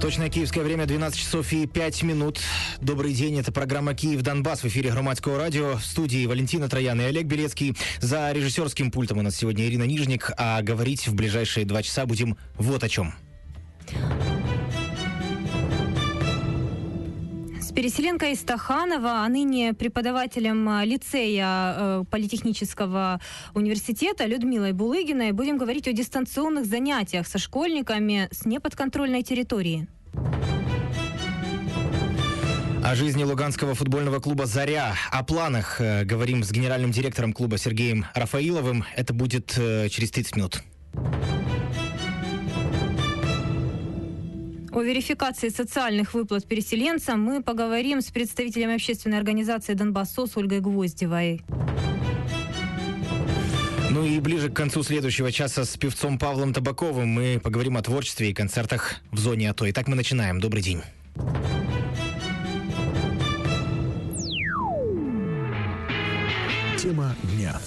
Точное киевское время 12 часов и 5 минут. Добрый день, это программа «Киев-Донбасс» в эфире Громадского радио. В студии Валентина Троян и Олег Белецкий. За режиссерским пультом у нас сегодня Ирина Нижник, а говорить в ближайшие 2 часа будем вот о чем. Переселенка из Стаханова, а ныне преподавателем лицея Политехнического университета Людмилой Булыгиной будем говорить о дистанционных занятиях со школьниками с неподконтрольной территории. О жизни луганского футбольного клуба «Заря», о планах говорим с генеральным директором клуба Сергеем Рафаиловым. Это будет через 30 минут. О верификации социальных выплат переселенцам мы поговорим с представителем общественной организации «Донбассос» Ольгой Гвоздевой. Ну и ближе к концу следующего часа с певцом Павлом Табаковым мы поговорим о творчестве и концертах в зоне АТО. Итак, мы начинаем. Добрый день. Тема дня.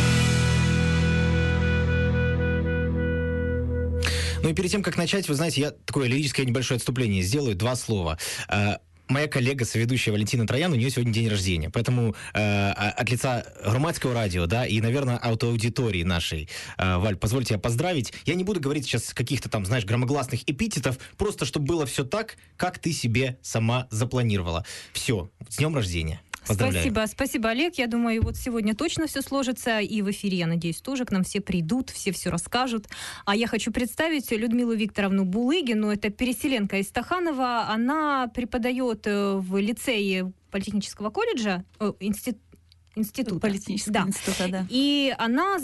Ну и перед тем, как начать, вы знаете, я такое лирическое небольшое отступление сделаю, 2 слова. Моя коллега, соведущая Валентина Троян, у нее сегодня день рождения. Поэтому от лица Громадского радио, да, и, наверное, аудитории нашей, Валь, позвольте я поздравить. Я не буду говорить сейчас каких-то там, знаешь, громогласных эпитетов, просто чтобы было все так, как ты себе сама запланировала. Все, с днем рождения. Поздравляю. Спасибо, Олег. Я думаю, вот сегодня точно все сложится, и в эфире, я надеюсь, тоже к нам все придут, все расскажут. А я хочу представить Людмилу Викторовну Булыгину. Это переселенка из Стаханова. Она преподает в лицее Политехнического колледжа, института. Политехнического института, да. И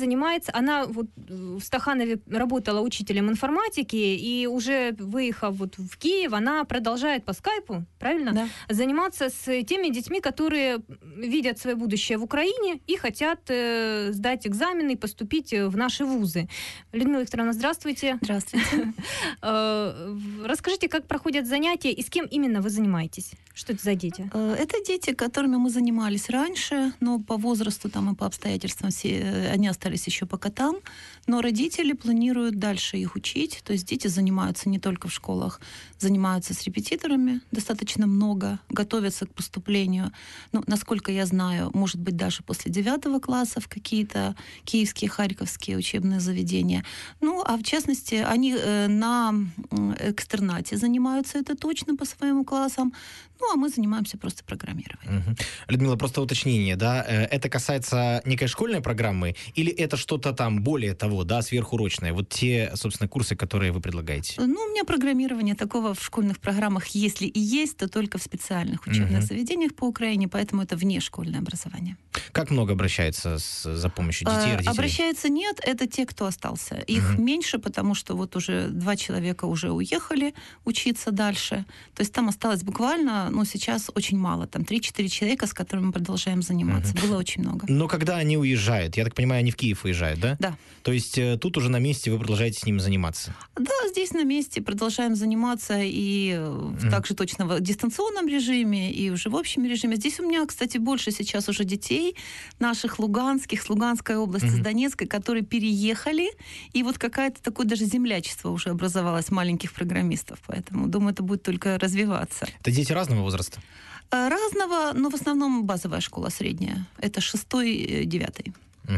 она вот в Стаханове работала учителем информатики, и уже выехав вот в Киев, она продолжает по скайпу, правильно? Да. Заниматься с теми детьми, которые видят свое будущее в Украине и хотят сдать экзамены и поступить в наши вузы. Людмила Викторовна, здравствуйте. Здравствуйте. Расскажите, как проходят занятия и с кем именно вы занимаетесь? Что это за дети? Это дети, которыми мы занимались раньше, но по возрасту там и по обстоятельствам они остались еще пока там, но родители планируют дальше их учить, то есть дети занимаются не только в школах, занимаются с репетиторами достаточно много, готовятся к поступлению, ну, насколько я знаю, может быть, даже после 9 класса в какие-то киевские, харьковские учебные заведения. Ну, а в частности, они на экстернате занимаются, это точно, по своим классам. Ну, а мы занимаемся просто программированием. Угу. Людмила, просто уточнение, да, это касается некой школьной программы или это что-то там более того, да, сверхурочное? Вот те, собственно, курсы, которые вы предлагаете. Ну, у меня программирование такого в школьных программах, если и есть, то только в специальных учебных заведениях по Украине, поэтому это внешкольное образование. Как много обращается за помощью детей и родителей? Обращается нет, это те, кто остался. Их меньше, потому что вот уже 2 человека уже уехали учиться дальше. То есть там осталось буквально, ну, сейчас очень мало, там 3-4 человека, с которыми мы продолжаем заниматься. Было очень много. Но когда они уезжают, я так понимаю, они в Киев уезжают, да? Да. То есть тут уже на месте вы продолжаете с ними заниматься? Да, здесь на месте продолжаем заниматься и также точно в дистанционном режиме, и уже в общем режиме. Здесь у меня, кстати, больше сейчас уже детей наших луганских, с Луганской области, с Донецкой, которые переехали, и вот какое-то такое даже землячество уже образовалось маленьких программистов, поэтому, думаю, это будет только развиваться. Это дети разного возраста? Разного, но в основном базовая школа средняя. Это 6-9.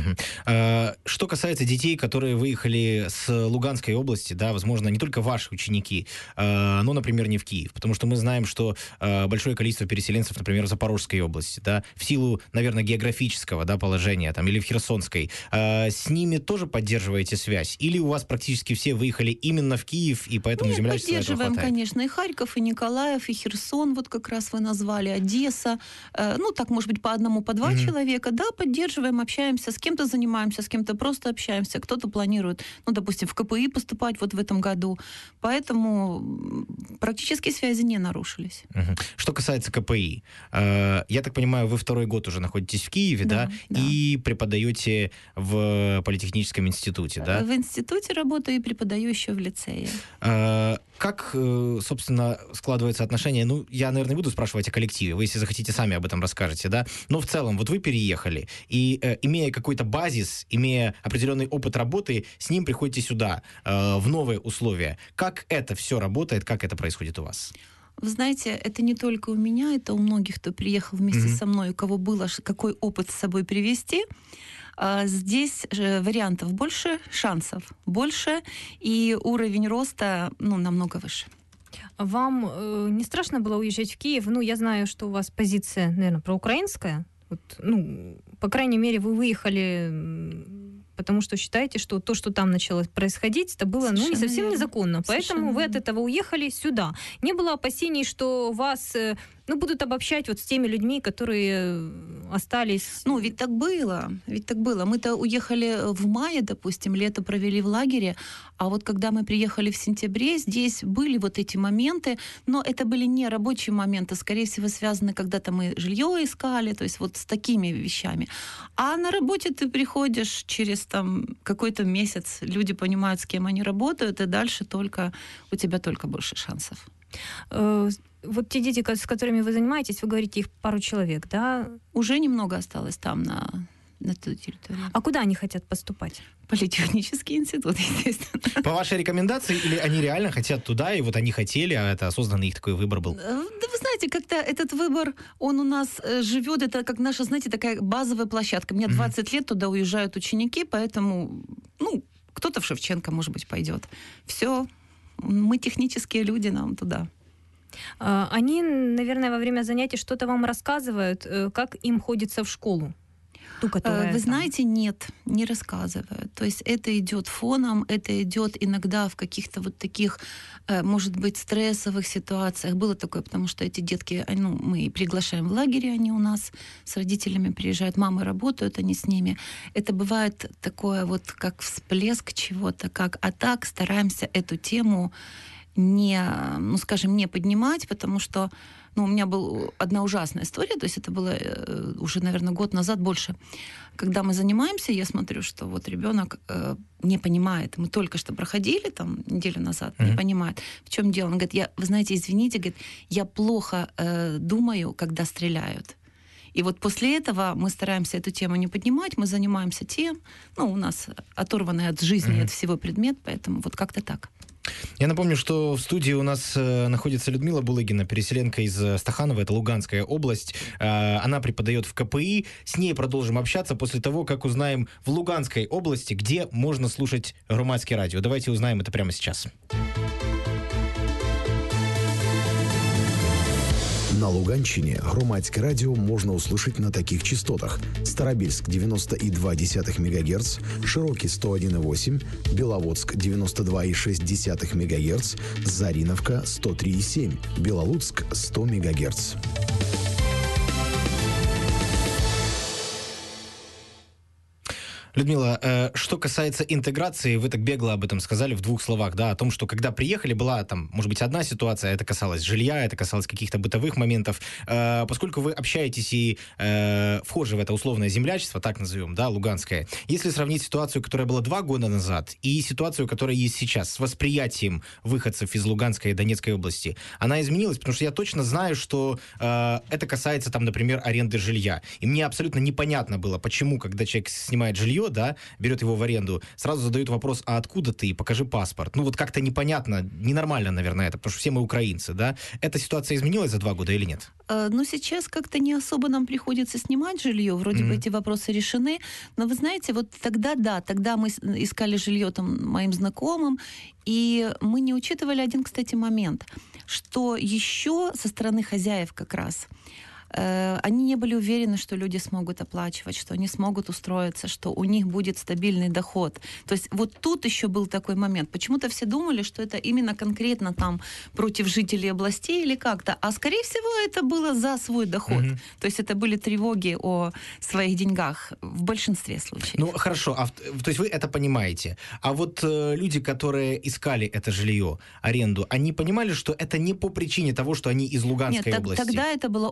Что касается детей, которые выехали с Луганской области, да, возможно, не только ваши ученики, но, например, не в Киев, потому что мы знаем, что большое количество переселенцев, например, в Запорожской области, да, в силу, наверное, географического, да, положения, там, или в Херсонской, с ними тоже поддерживаете связь? Или у вас практически все выехали именно в Киев, и поэтому землячества этого хватает? Поддерживаем, конечно, и Харьков, и Николаев, и Херсон, вот как раз вы назвали, Одесса, ну, так, может быть, по одному, по 2 человека, да, поддерживаем, общаемся, с кем-то занимаемся, с кем-то просто общаемся, кто-то планирует, ну, допустим, в КПИ поступать вот в этом году, поэтому практически связи не нарушились. Что касается КПИ, я так понимаю, вы 2-й год уже находитесь в Киеве, да? И преподаете в Политехническом институте, да? В институте работаю и преподаю еще в лицее. Как, собственно, складывается отношение? Ну, я, наверное, не буду спрашивать о коллективе. Вы, если захотите, сами об этом расскажете, да? Но в целом, вот вы переехали, и, имея какой-то базис, имея определенный опыт работы, с ним приходите сюда, в новые условия. Как это все работает, как это происходит у вас? Вы знаете, это не только у меня, это у многих, кто приехал вместе Мгм. со мной, у кого было какой опыт с собой привезти. Здесь же вариантов больше, шансов больше, и уровень роста намного выше. Вам не страшно было уезжать в Киев? Ну, я знаю, что у вас позиция, наверное, проукраинская. Вот, ну, по крайней мере, вы выехали, потому что считаете, что то, что там начало происходить, это было, не Совершенно совсем верно. незаконно. Поэтому Совершенно вы от верно. этого уехали сюда. Не было опасений, что вас, будут обобщать вот с теми людьми, которые остались? Ведь так было, Мы-то уехали в мае, допустим, лето провели в лагере, а вот когда мы приехали в сентябре, здесь были вот эти моменты, но это были не рабочие моменты, скорее всего, связаны, когда-то мы жилье искали, то есть вот с такими вещами. А на работе ты приходишь через какой-то месяц, люди понимают, с кем они работают, и дальше у тебя только больше шансов. Вот те дети, с которыми вы занимаетесь, вы говорите, их пару человек, да? Уже немного осталось там на той территории. А куда они хотят поступать? Политехнический институт, естественно. По вашей рекомендации, или они реально хотят туда, и вот они хотели, а это осознанный их такой выбор был? Да вы знаете, как-то этот выбор, он у нас живет, это как наша, знаете, такая базовая площадка. Мне 20 лет, туда уезжают ученики, поэтому, кто-то в Шевченко, может быть, пойдет. Все, мы технические люди, нам туда. Они, наверное, во время занятий что-то вам рассказывают, как им ходится в школу? Ту, которая Вы там. знаете, нет, не рассказывают. То есть это идет фоном, это идет иногда в каких-то вот таких, может быть, стрессовых ситуациях. Было такое, потому что эти детки, мы приглашаем в лагере, они у нас с родителями приезжают, мамы работают, они с ними. Это бывает такое вот, как всплеск чего-то, а так стараемся эту тему не поднимать, потому что у меня была одна ужасная история, то есть это было уже, наверное, год назад больше. Когда мы занимаемся, я смотрю, что вот ребенок не понимает. Мы только что проходили неделю назад, не понимает, в чем дело. Он говорит, вы знаете, извините, говорит, я плохо думаю, когда стреляют. И вот после этого мы стараемся эту тему не поднимать, мы занимаемся тем, у нас оторванный от жизни, от всего предмет, поэтому вот как-то так. Я напомню, что в студии у нас находится Людмила Булыгина, переселенка из Стаханова, это Луганская область. Она преподает в КПИ. С ней продолжим общаться после того, как узнаем в Луганской области, где можно слушать громадское радио. Давайте узнаем это прямо сейчас. На Луганщине громадське радіо можна услышать на таких частотах: Старобільськ 90,2 МГц, Широкий 101,8, Беловодск 92,6 МГц, Зариновка 103,7, Белолуцк 100 МГц. Людмила, что касается интеграции, вы так бегло об этом сказали в двух словах, да, о том, что когда приехали, была может быть, одна ситуация, это касалось жилья, это касалось каких-то бытовых моментов. Поскольку вы общаетесь и вхожи в это условное землячество, так назовем, да, луганское, если сравнить ситуацию, которая была 2 года назад, и ситуацию, которая есть сейчас, с восприятием выходцев из Луганской и Донецкой области, она изменилась? Потому что я точно знаю, что это касается, например, аренды жилья. И мне абсолютно непонятно было, почему, когда человек снимает жилье, да, берет его в аренду, сразу задают вопрос, а откуда ты? Покажи паспорт. Вот как-то непонятно, ненормально, наверное, это, потому что все мы украинцы, да? Эта ситуация изменилась за 2 года или нет? Сейчас как-то не особо нам приходится снимать жилье, вроде бы эти вопросы решены, но вы знаете, вот тогда мы искали жилье моим знакомым, и мы не учитывали один, кстати, момент, что еще со стороны хозяев как раз они не были уверены, что люди смогут оплачивать, что они смогут устроиться, что у них будет стабильный доход. То есть вот тут еще был такой момент. Почему-то все думали, что это именно конкретно против жителей областей или как-то. А скорее всего это было за свой доход. То есть это были тревоги о своих деньгах в большинстве случаев. Хорошо. То есть вы это понимаете. А вот люди, которые искали это жилье, аренду, они понимали, что это не по причине того, что они из Луганской области? Тогда это было очень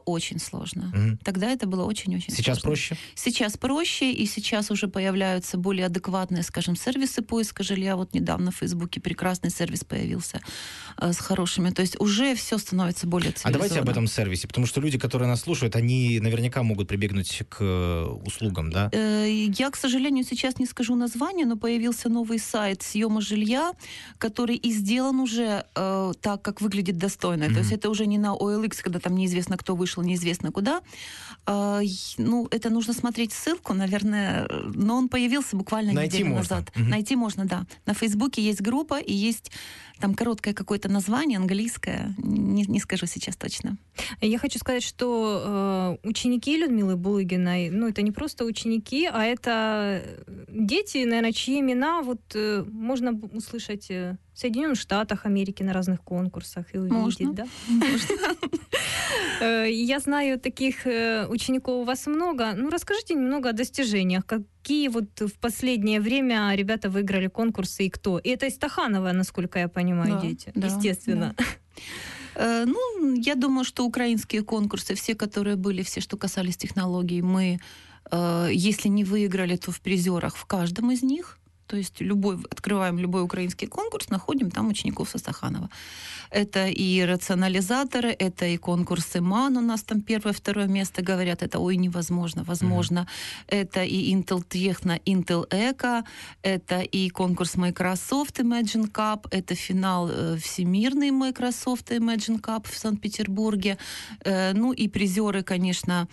сложно. Мгм. Тогда это было очень-очень Сейчас сложно. проще? Сейчас проще, и сейчас уже появляются более адекватные, скажем, сервисы поиска жилья. Вот недавно в Фейсбуке прекрасный сервис появился с хорошими. То есть уже все становится более А цивилизованно. давайте об этом сервисе, потому что люди, которые нас слушают, они наверняка могут прибегнуть к услугам, да? Я, к сожалению, сейчас не скажу название, но появился новый сайт съема жилья, который и сделан уже так, как выглядит достойно. То есть это уже не на OLX, когда там неизвестно, кто вышел, неизвестно куда. Ну, это нужно смотреть ссылку, наверное, но он появился буквально Найти неделю можно. назад. Мгм. Найти можно, да. На Фейсбуке есть группа, и есть там короткое какое-то название, английское, не скажу сейчас точно. Я хочу сказать, что ученики Людмилы Булыгиной, ну, это не просто ученики, а это дети, наверное, чьи имена вот можно услышать в Соединенных Штатах Америки на разных конкурсах и увидеть, Можно. да? Я знаю, таких учеников у вас много. Ну, расскажите немного о достижениях. Какие вот в последнее время ребята выиграли конкурсы и кто? И это из Стаханова, насколько я понимаю, Да, дети. да, Естественно. Ну, я думаю, что украинские конкурсы, все, которые были, все, что касались технологий, мы, если не выиграли, то в призерах в каждом из них. То есть открываем любой украинский конкурс, находим там учеников со Стаханова. Это и рационализаторы, это и конкурсы МАН, у нас там первое, второе место, говорят, это ой, невозможно, возможно. Это и Intel Techno, Intel Eco, это и конкурс Microsoft Imagine Cup, это финал всемирный Microsoft Imagine Cup в Санкт-Петербурге. Ну и призеры, конечно,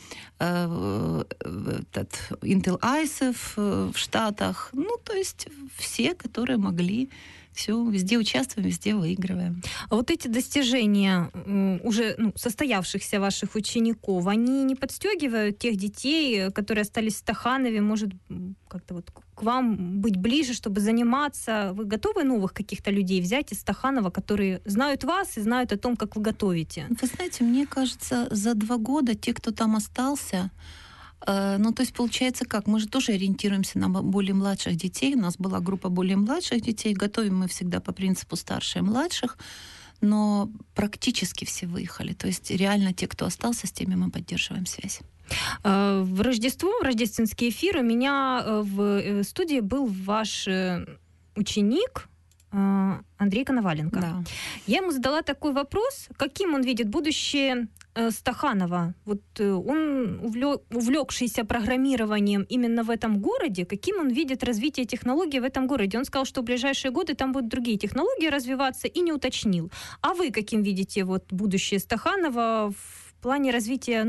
Intel ISEF в Штатах. Ну, то есть все, которые могли, все, везде участвуем, везде выигрываем. А вот эти достижения уже состоявшихся ваших учеников, они не подстегивают тех детей, которые остались в Стаханове, может, как-то вот к вам быть ближе, чтобы заниматься? Вы готовы новых каких-то людей взять из Стаханова, которые знают вас и знают о том, как вы готовите? Вы знаете, мне кажется, за 2 года те, кто там остался, ну, то есть получается как? Мы же тоже ориентируемся на более младших детей. У нас была группа более младших детей. Готовим мы всегда по принципу старше и младших. Но практически все выехали. То есть реально те, кто остался, с теми мы поддерживаем связь. В Рождество, в рождественский эфир у меня в студии был ваш ученик Андрей Коноваленко. Да. Я ему задала такой вопрос, каким он видит будущее Стаханова. Вот он, увлекшийся программированием именно в этом городе, каким он видит развитие технологий в этом городе? Он сказал, что в ближайшие годы там будут другие технологии развиваться, и не уточнил. А вы каким видите вот будущее Стаханова в плане развития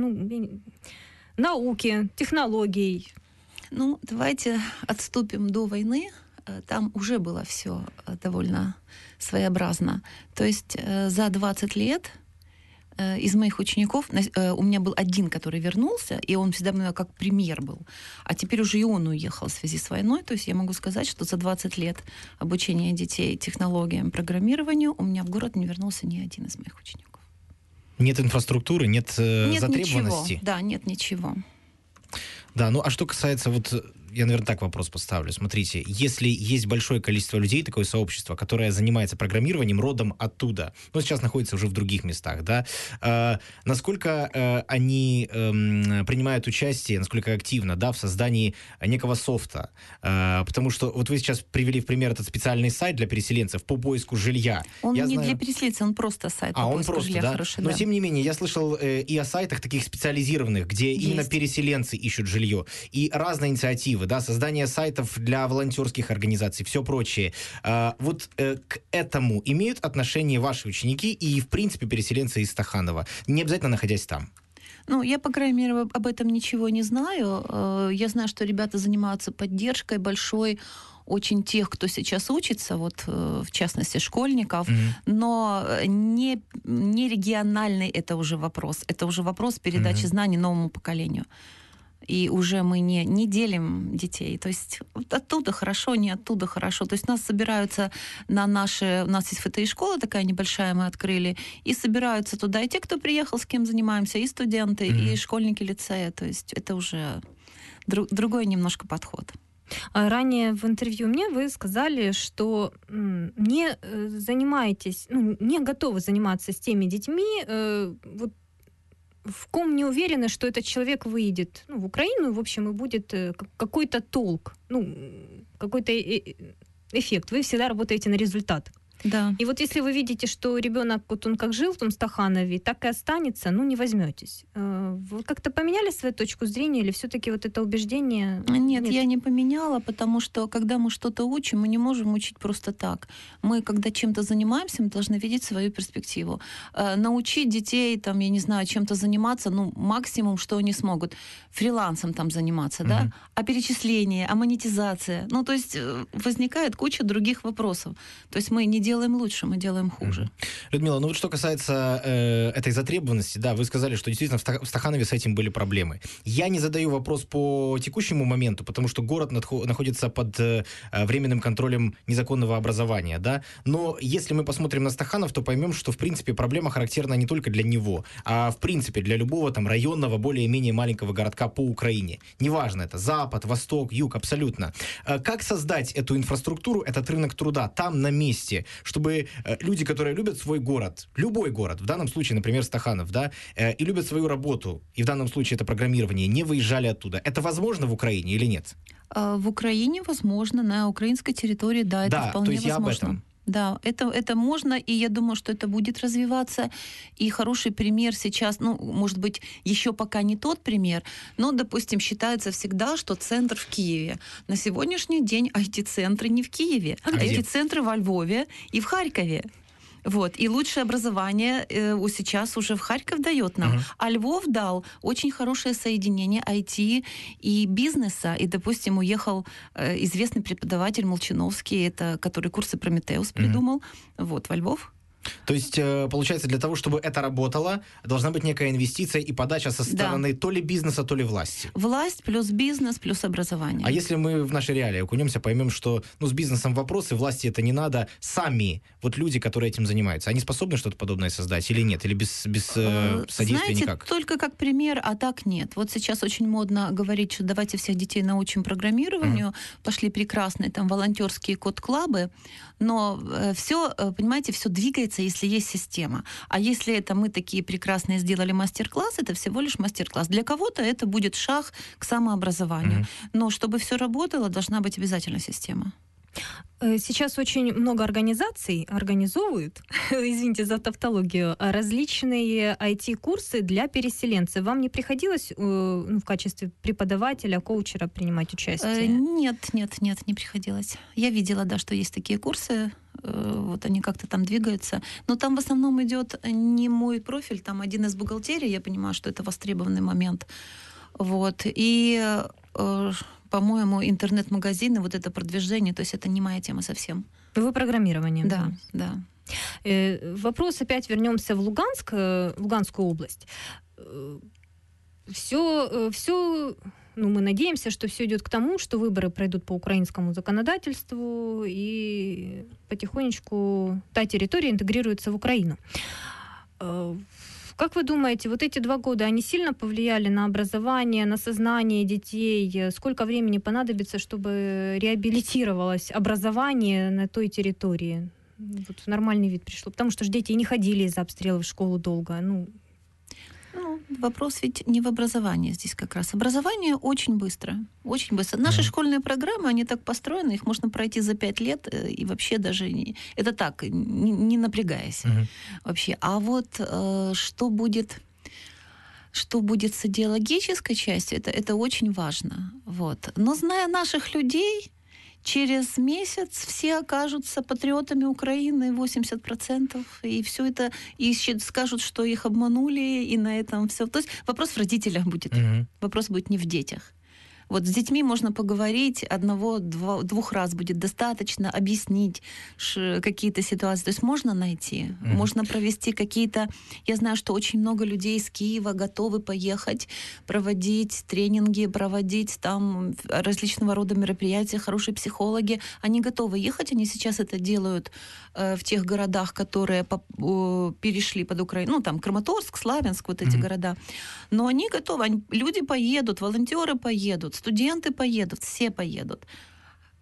науки, технологий? Ну, давайте отступим до войны. Там уже было все довольно своеобразно. То есть за 20 лет из моих учеников, у меня был один, который вернулся, и он всегда мне как премьер был. А теперь уже и он уехал в связи с войной. То есть я могу сказать, что за 20 лет обучения детей технологиям, программированию у меня в город не вернулся ни один из моих учеников. Нет инфраструктуры, нет затребованности? Ничего. Да, нет ничего. Да, ну а что касается я, наверное, так вопрос поставлю. Смотрите, если есть большое количество людей, такое сообщество, которое занимается программированием родом оттуда, но сейчас находится уже в других местах, да, насколько они принимают участие, насколько активно, да, в создании некого софта? Потому что вот вы сейчас привели в пример этот специальный сайт для переселенцев по поиску жилья. Он не для переселенцев, он просто сайт по поиску жилья. Да? Хороший, но да. тем не менее, я слышал и о сайтах таких специализированных, где именно переселенцы ищут жилье, и разные инициативы, да, создание сайтов для волонтерских организаций, все прочее. Вот к этому имеют отношение ваши ученики и, в принципе, переселенцы из Стаханова, не обязательно находясь там? Ну, я, по крайней мере, об этом ничего не знаю. Я знаю, что ребята занимаются поддержкой большой очень тех, кто сейчас учится, вот в частности школьников, но не региональный это уже вопрос. Это уже вопрос передачи знаний новому поколению. И уже мы не делим детей. То есть оттуда хорошо, не оттуда хорошо. То есть нас собираются на наши... У нас есть ФТИ-школа такая небольшая, мы открыли, и собираются туда и те, кто приехал, с кем занимаемся, и студенты, и школьники лицея. То есть это уже другой немножко подход. Ранее в интервью мне вы сказали, что не занимаетесь, не готовы заниматься с теми детьми, вот в ком не уверены, что этот человек выйдет в Украину, в общем, и будет какой-то толк, какой-то эффект. Вы всегда работаете на результат. Да. И вот если вы видите, что ребенок, вот он как жил в том Стаханове, так и останется, не возьметесь. Вы как-то поменяли свою точку зрения или все-таки вот это убеждение? Нет, я не поменяла, потому что когда мы что-то учим, мы не можем учить просто так. Мы, когда чем-то занимаемся, мы должны видеть свою перспективу. Научить детей, я не знаю, чем-то заниматься, максимум, что они смогут. Фрилансом там заниматься, да? А перечисление, а монетизация. То есть возникает куча других вопросов. То есть мы не делаем лучше, мы делаем хуже. Людмила, вот что касается этой затребованности, да, вы сказали, что действительно в Стаханове с этим были проблемы. Я не задаю вопрос по текущему моменту, потому что город находится под временным контролем незаконного образования, да, но если мы посмотрим на Стаханов, то поймем, что, в принципе, проблема характерна не только для него, а, в принципе, для любого районного, более-менее маленького городка по Украине. Неважно, это Запад, Восток, Юг, абсолютно. Как создать эту инфраструктуру, этот рынок труда там, на месте, чтобы люди, которые любят свой город, любой город, в данном случае, например, Стаханов, да, и любят свою работу, и в данном случае это программирование, не выезжали оттуда. Это возможно в Украине или нет? В Украине возможно, на украинской территории, да, это вполне то есть возможно. Я об этом. Да, это можно, и я думаю, что это будет развиваться. И хороший пример сейчас, может быть, еще пока не тот пример, но, допустим, считается всегда, что центр в Киеве. На сегодняшний день IT-центры не в Киеве. IT-центры во Львове и в Харькове. И лучшее образование сейчас уже в Харьков дает нам. А Львов дал очень хорошее соединение IT и бизнеса. И, допустим, уехал известный преподаватель Молчановский, который курсы «Прометеус» придумал, во Львов. То есть, получается, для того, чтобы это работало, должна быть некая инвестиция и подача со стороны то ли бизнеса, то ли власти. Власть плюс бизнес плюс образование. А если мы в наши реалии окунемся, поймем, что с бизнесом вопросы, власти это не надо, сами люди, которые этим занимаются, они способны что-то подобное создать или нет? Или без содействия никак? Только как пример, а так нет. Вот сейчас очень модно говорить, что давайте всех детей научим программированию. Пошли прекрасные волонтерские код-клабы, но все, понимаете, все двигается, если есть система. А если это мы такие прекрасные сделали мастер-класс, это всего лишь мастер-класс. Для кого-то это будет шаг к самообразованию. Но чтобы все работало, должна быть обязательно система. Сейчас очень много организаций организовывают, извините за тавтологию, различные IT-курсы для переселенцев. Вам не приходилось в качестве преподавателя, коучера принимать участие? Нет, не приходилось. Я видела, да, что есть такие курсы, они как-то там двигаются. Но там в основном идет не мой профиль, там один из бухгалтерии, я понимаю, что это востребованный момент. И по-моему, интернет-магазины, это продвижение, то есть это не моя тема совсем. Вы программированием? Да. Вопрос, опять вернемся в Луганскую область. Все, мы надеемся, что все идет к тому, что выборы пройдут по украинскому законодательству, и потихонечку та территория интегрируется в Украину. Как вы думаете, эти 2 года, они сильно повлияли на образование, на сознание детей? Сколько времени понадобится, чтобы реабилитировалось образование на той территории? В нормальный вид пришло. Потому что дети и не ходили из-за обстрелов в школу долго. Вопрос ведь не в образовании здесь как раз. Образование очень быстро. Очень быстро. Наши школьные программы, они так построены, их можно пройти за 5 лет, и вообще даже это так, не напрягаясь вообще. А что будет с идеологической частью, это очень важно. Но зная наших людей, через месяц все окажутся патриотами Украины, 80%, и все это, и скажут, что их обманули, и на этом все. То есть вопрос в родителях будет. Вопрос будет не в детях. С детьми можно поговорить, 1-2 раз будет достаточно, объяснить какие-то ситуации. То есть можно найти, можно провести какие-то... Я знаю, что очень много людей из Киева готовы поехать, проводить тренинги, проводить там различного рода мероприятия, хорошие психологи. Они готовы ехать, они сейчас это делают в тех городах, которые перешли под Украину, там Краматорск, Славянск, эти города. Но они готовы, люди поедут, волонтеры поедут, студенты поедут, все поедут.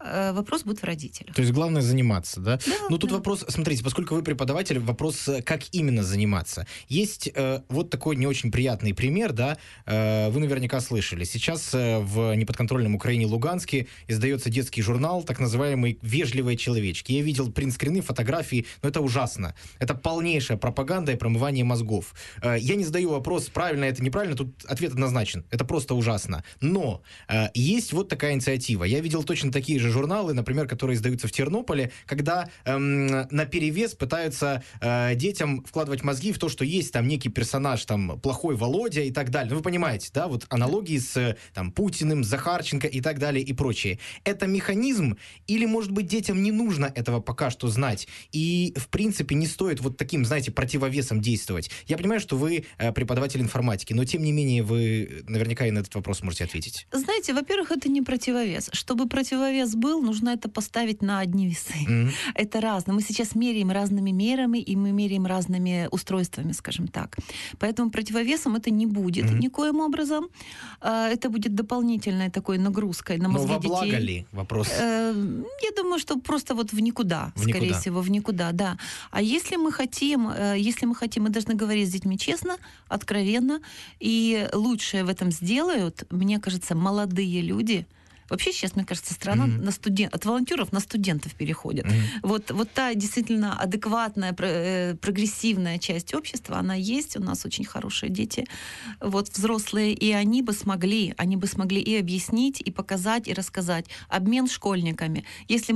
вопрос будет в родителях. То есть главное заниматься, да? Да, Ну, тут да. вопрос, смотрите, поскольку вы преподаватель, вопрос, как именно заниматься. Есть вот такой не очень приятный пример, да, вы наверняка слышали. Сейчас в неподконтрольном Украине Луганске издается детский журнал, так называемый «Вежливые человечки». Я видел принтскрины, фотографии, но это ужасно. Это полнейшая пропаганда и промывание мозгов. Я не задаю вопрос, правильно это, неправильно, тут ответ однозначен. Это просто ужасно. Но есть вот такая инициатива. Я видел точно такие же журналы, например, которые издаются в Тернополе, когда наперевес пытаются детям вкладывать мозги в то, что есть там некий персонаж, там, плохой Володя и так далее. Ну, вы понимаете, да, вот аналогии с там, Путиным, Захарченко и так далее и прочее. Это механизм или, может быть, детям не нужно этого пока что знать? И, в принципе, не стоит вот таким, знаете, противовесом действовать. Я понимаю, что вы преподаватель информатики, но, тем не менее, вы наверняка и на этот вопрос можете ответить. Знаете, во-первых, это не противовес. Чтобы противовес был, нужно это поставить на одни весы. Это разное. Мы сейчас меряем разными мерами, и мы меряем разными устройствами, скажем так. Поэтому противовесом это не будет никоим образом. Это будет дополнительной такой нагрузкой на мозги детей. Но во благо ли? Вопрос. Я думаю, что просто вот в никуда, скорее всего, в никуда, да. А если мы хотим, мы должны говорить с детьми честно, откровенно, и лучшее в этом сделают, мне кажется, молодые люди. Вообще сейчас, мне кажется, страна от волонтеров на студентов переходит. Вот та действительно адекватная, прогрессивная часть общества, она есть, у нас очень хорошие дети, вот взрослые, и они бы смогли и объяснить, и показать, и рассказать. Обмен школьниками.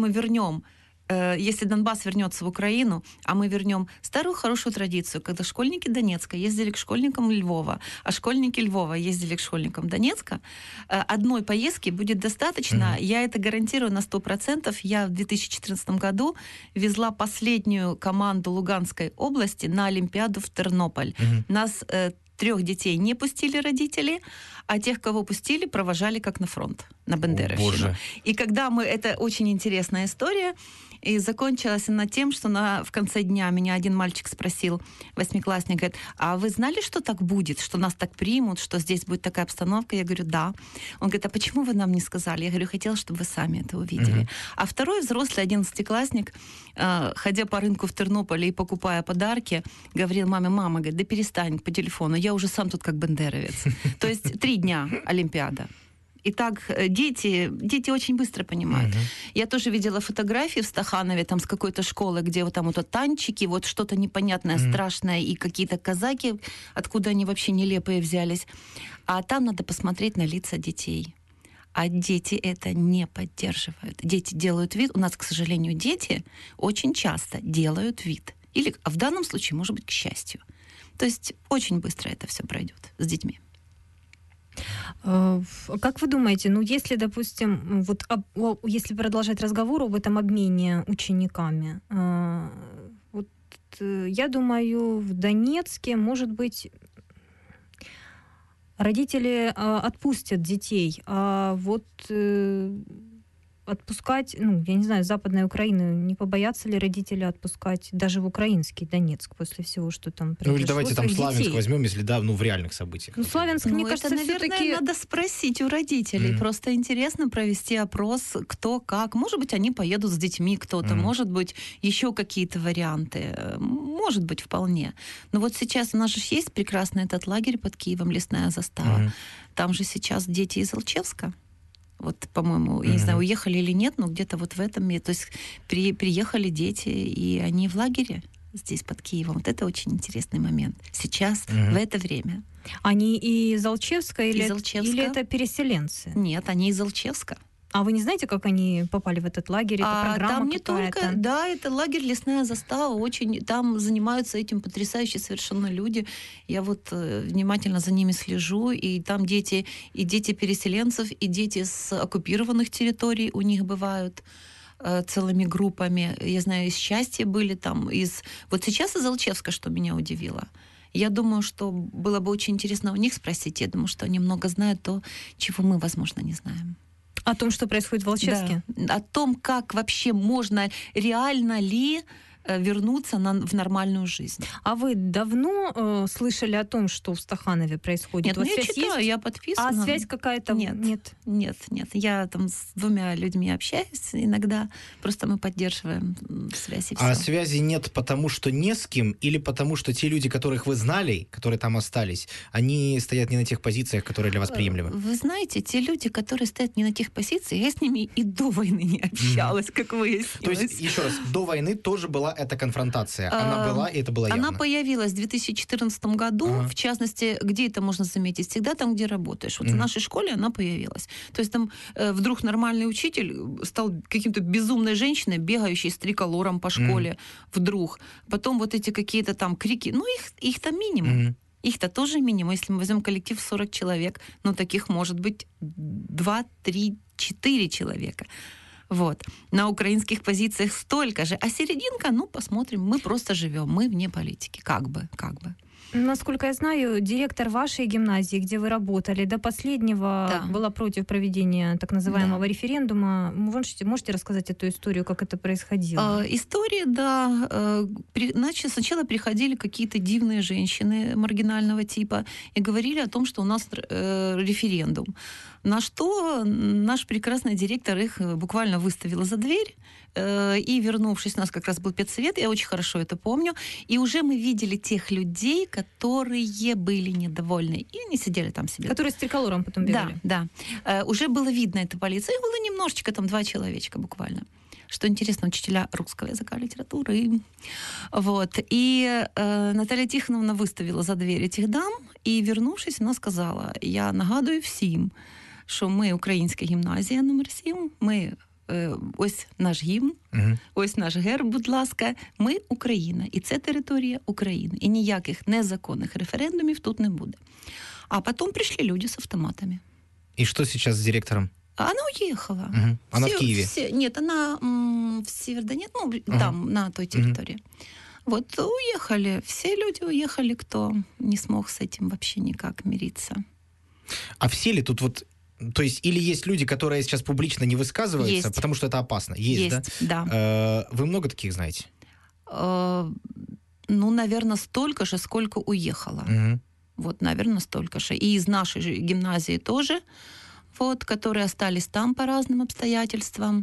Если Донбасс вернется в Украину, а мы вернем старую хорошую традицию, когда школьники Донецка ездили к школьникам Львова, а школьники Львова ездили к школьникам Донецка, одной поездки будет достаточно. Я это гарантирую на 100%. Я в 2014 году везла последнюю команду Луганской области на Олимпиаду в Тернополь. Нас 3 детей не пустили родители, а тех, кого пустили, провожали как на фронт, на Бендеровщину. И когда это очень интересная история, и закончилась она тем, что в конце дня меня один мальчик спросил, 8-классник, говорит, а вы знали, что так будет, что нас так примут, что здесь будет такая обстановка? Я говорю, да. Он говорит, а почему вы нам не сказали? Я говорю, хотела, чтобы вы сами это увидели. А второй взрослый 11-классник, ходя по рынку в Тернополе и покупая подарки, говорил маме, мама, говорит, да перестань по телефону, я уже сам тут как бендеровец. То есть 3 дня Олимпиада. И так дети очень быстро понимают. Я тоже видела фотографии в Стаханове там с какой-то школы, где вот там вот танчики, вот что-то непонятное, страшное, и какие-то казаки, откуда они вообще нелепые взялись. А там надо посмотреть на лица детей. А дети это не поддерживают. Дети делают вид. У нас, к сожалению, дети очень часто делают вид. Или в данном случае, может быть, к счастью. То есть очень быстро это все пройдет с детьми. Как вы думаете, если, допустим, если продолжать разговор об этом обмене учениками, я думаю, в Донецке, может быть, родители отпустят детей, а отпускать, я не знаю, Западная Украина, не побоятся ли родители отпускать даже в украинский Донецк после всего, что там произошло? Или давайте там Славянск детей возьмем, если в реальных событиях. Славянск, мне кажется, наверное, все-таки... надо спросить у родителей. Просто интересно провести опрос, кто как. Может быть, они поедут с детьми кто-то, может быть, еще какие-то варианты. Может быть, вполне. Но вот сейчас у нас же есть прекрасный этот лагерь под Киевом, Лесная застава. Там же сейчас дети из Алчевска. Вот, по-моему, я не знаю, уехали или нет, но где-то вот в этом... То есть приехали дети, и они в лагере здесь, под Киевом. Вот это очень интересный момент. Сейчас, в это время. Они из Алчевска или это переселенцы? Нет, они из Алчевска. А вы не знаете, как они попали в этот лагерь? Это программа там не только, да, это лагерь «Лесная застава», там занимаются этим потрясающие совершенно люди. Я вот внимательно за ними слежу, и там дети переселенцев, и дети с оккупированных территорий у них бывают целыми группами. Я знаю, из Счастья были там, вот сейчас из Алчевска, что меня удивило. Я думаю, что было бы очень интересно у них спросить. Я думаю, что они много знают то, чего мы, возможно, не знаем. О том, что происходит в Алчевске? Да. О том, как вообще можно, реально ли вернуться в нормальную жизнь. А вы давно слышали о том, что в Стаханове происходит? Нет, я читаю, я подписана. А связь какая-то? Нет. Я там с 2 людьми общаюсь иногда, просто мы поддерживаем связь и все. А связи нет потому, что не с кем, или потому, что те люди, которых вы знали, которые там остались, они стоят не на тех позициях, которые для вас приемлемы? Вы знаете, те люди, которые стоят не на тех позициях, я с ними и до войны не общалась, как выяснилось. То есть, еще раз, до войны тоже была эта конфронтация. Она была, и это было явно. Она появилась в 2014 году, в частности, где это можно заметить? Всегда там, где работаешь. Вот в нашей школе она появилась. То есть там вдруг нормальный учитель стал каким-то безумной женщиной, бегающей с триколором по школе, вдруг. Потом вот эти какие-то там крики. Ну, их там минимум. Их-то тоже минимум. Если мы возьмем коллектив 40 человек, ну, таких может быть 2, 3, 4 человека. Вот. На украинских позициях столько же. А серединка, ну, посмотрим. Мы просто живем, мы вне политики. Как бы. Насколько я знаю, директор вашей гимназии, где вы работали, до последнего была против проведения так называемого референдума. Можете рассказать эту историю, как это происходило? История, да. Сначала приходили какие-то дивные женщины маргинального типа и говорили о том, что у нас референдум. На что наш прекрасный директор их буквально выставила за дверь. И, вернувшись, у нас как раз был педсовет, я очень хорошо это помню, и уже мы видели тех людей, которые были недовольны, и они сидели там себе. Которые с триколором потом бегали. Да. Уже было видно эту полицию, их было немножечко, там 2 человечка буквально. Что интересно, учителя русского языка, литературы. Вот. И Наталья Тихоновна выставила за дверь этих дам, і, вернувшись, вона сказала: я нагадую всім, що ми українська гімназія номер 7, ми ось наш гімн, ось наш герб, будь ласка, ми Україна, і це територія України. І ніяких незаконних референдумів тут не буде. А потом пришли люди с автоматами. И что сейчас с директором? Она уехала. Она в Киеве? Нет, она в Северодонецке, там, на той территории. Вот уехали, все люди уехали, кто не смог с этим вообще никак мириться. А все ли тут вот... То есть или есть люди, которые сейчас публично не высказываются, потому что это опасно? Есть, да? Вы много таких знаете? Ну, наверное, столько же, сколько уехало. Вот, наверное, столько же. И из нашей же гимназии тоже, вот, которые остались там по разным обстоятельствам.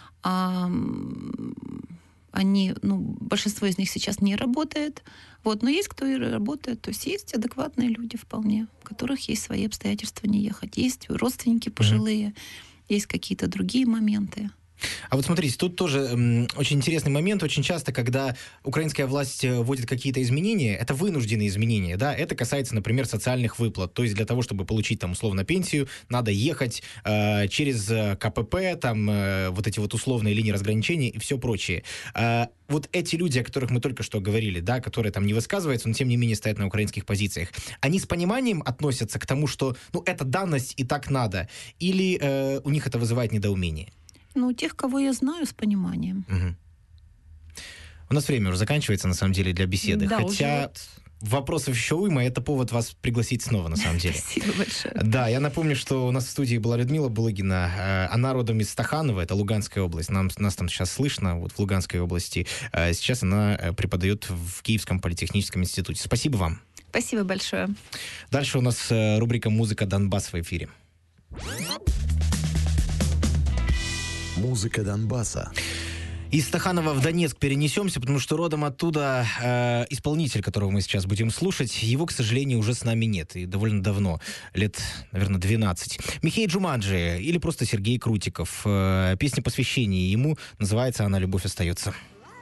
Они, большинство из них сейчас не работает. Вот, но есть кто и работает. То есть есть адекватные люди вполне, у которых есть свои обстоятельства не ехать. Есть родственники пожилые, есть какие-то другие моменты. А вот смотрите, тут тоже очень интересный момент. Очень часто, когда украинская власть вводит какие-то изменения, это вынужденные изменения, да, это касается, например, социальных выплат. То есть для того, чтобы получить там условно пенсию, надо ехать через КПП, там вот эти вот условные линии разграничения и все прочее. Вот эти люди, о которых мы только что говорили, да, которые там не высказываются, но тем не менее стоят на украинских позициях, они с пониманием относятся к тому, что, это данность и так надо, или у них это вызывает недоумение? Тех, кого я знаю, с пониманием. У нас время уже заканчивается, на самом деле, для беседы. Да, хотя вопросов еще уйма, это повод вас пригласить снова, на самом деле. Спасибо большое. Да, я напомню, что у нас в студии была Людмила Булыгина. Она родом из Стаханова, это Луганская область. Нас там сейчас слышно, вот в Луганской области. Сейчас она преподает в Киевском политехническом институте. Спасибо вам. Спасибо большое. Дальше у нас рубрика «Музыка Донбасс» в эфире. Музыка Донбасса. Из Стаханова в Донецк перенесемся, потому что родом оттуда исполнитель, которого мы сейчас будем слушать, его, к сожалению, уже с нами нет. И довольно давно, лет, наверное, 12. Михей Джуманджи или просто Сергей Крутиков. Песня посвящения ему, называется «Она, любовь, остается».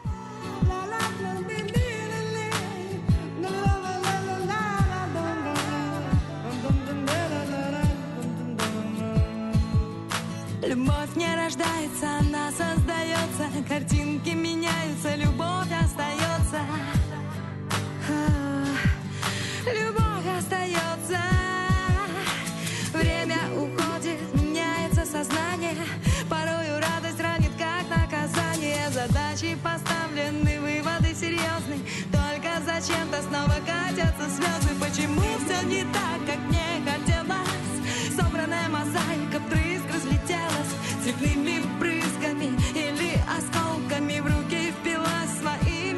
Любовь не рождается, она создается. Картинки меняются, любовь остается. Любовь остается. Время уходит, меняется сознание. Порою радость ранит, как наказание. Задачи поставлены, выводы серьезны. Только зачем-то снова катятся слезы. Почему все не так, как мне хотелось? Собранная мозаика вдрызг разлетелась цветными брызгами или осколками в руки впилась своими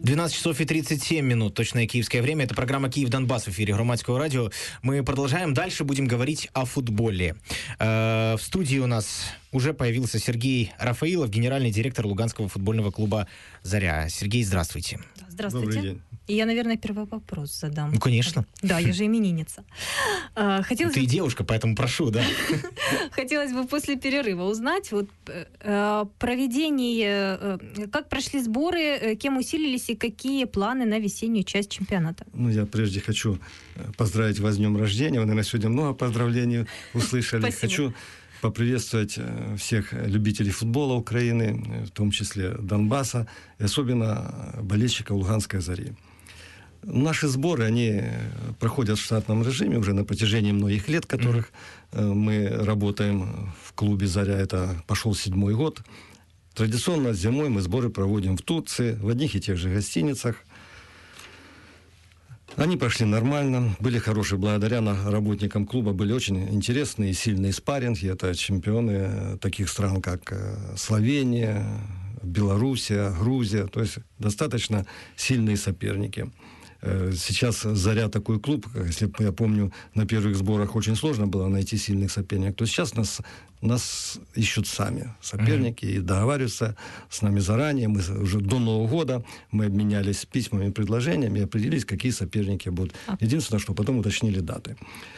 12 часов и 37 минут, точное киевское время. Это программа «Киев-Донбасс» в эфире Громадского радио. Мы продолжаем. Дальше будем говорить о футболе. В студии у нас уже появился Сергей Рафаилов, генеральный директор Луганского футбольного клуба «Заря». Сергей, здравствуйте. Здравствуйте. Добрый день. И я, наверное, первый вопрос задам. Ну, конечно. Да, я же именинница. Хотелось Ты бы... девушка, поэтому прошу, да. Хотелось бы после перерыва узнать вот проведение, как прошли сборы, кем усилились и какие планы на весеннюю часть чемпионата. Ну, я прежде хочу поздравить вас с днем рождения. Вы, наверное, сегодня много поздравлений услышали. Спасибо. Хочу поприветствовать всех любителей футбола Украины, в том числе Донбасса, и особенно болельщиков Луганской «Зари». Наши сборы, они проходят в штатном режиме уже на протяжении многих лет, которых мы работаем в клубе «Заря». Это пошел 7-й год. Традиционно зимой мы сборы проводим в Турции, в одних и тех же гостиницах. Они прошли нормально, были хорошие. Благодаря работникам клуба были очень интересные и сильные спарринги. Это чемпионы таких стран, как Словения, Белоруссия, Грузия. То есть достаточно сильные соперники. Сейчас «Заря» такой клуб, если я помню, на первых сборах очень сложно было найти сильных соперников, то сейчас нас ищут сами соперники и договариваются с нами заранее. Мы уже до Нового года мы обменялись письмами и предложениями и определились, какие соперники будут. Единственное, что потом уточнили даты.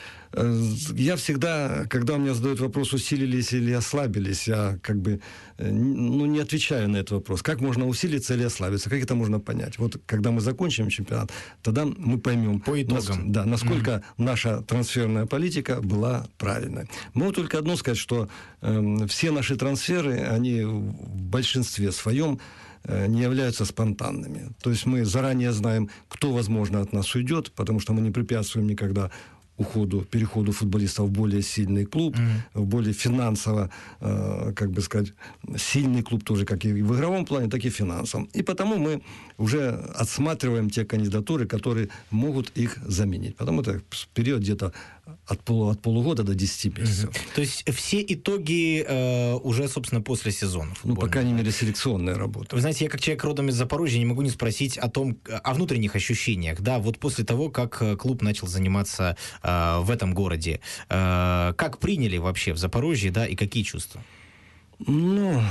Я всегда, когда у меня задают вопрос, усилились или ослабились, я как бы не отвечаю на этот вопрос. Как можно усилиться или ослабиться? Как это можно понять? Вот когда мы закончим чемпионат, тогда мы поймем, по итогам. насколько наша трансферная политика была правильной. Могу только одно сказать, что все наши трансферы, они в большинстве своем не являются спонтанными. То есть мы заранее знаем, кто, возможно, от нас уйдет, потому что мы не препятствуем никогда переходу футболистов в более сильный клуб, в более финансово, как бы сказать, сильный клуб тоже, как и в игровом плане, так и в финансовом. И потому мы уже отсматриваем те кандидатуры, которые могут их заменить. Потому это период где-то от полугода до 10 месяцев. То есть все итоги уже, собственно, после сезона. Ну, по крайней мере, селекционная работа. Вы знаете, я как человек родом из Запорожья не могу не спросить о внутренних ощущениях. Да, вот после того, как клуб начал заниматься в этом городе. Как приняли вообще в Запорожье, да, и какие чувства? Ну,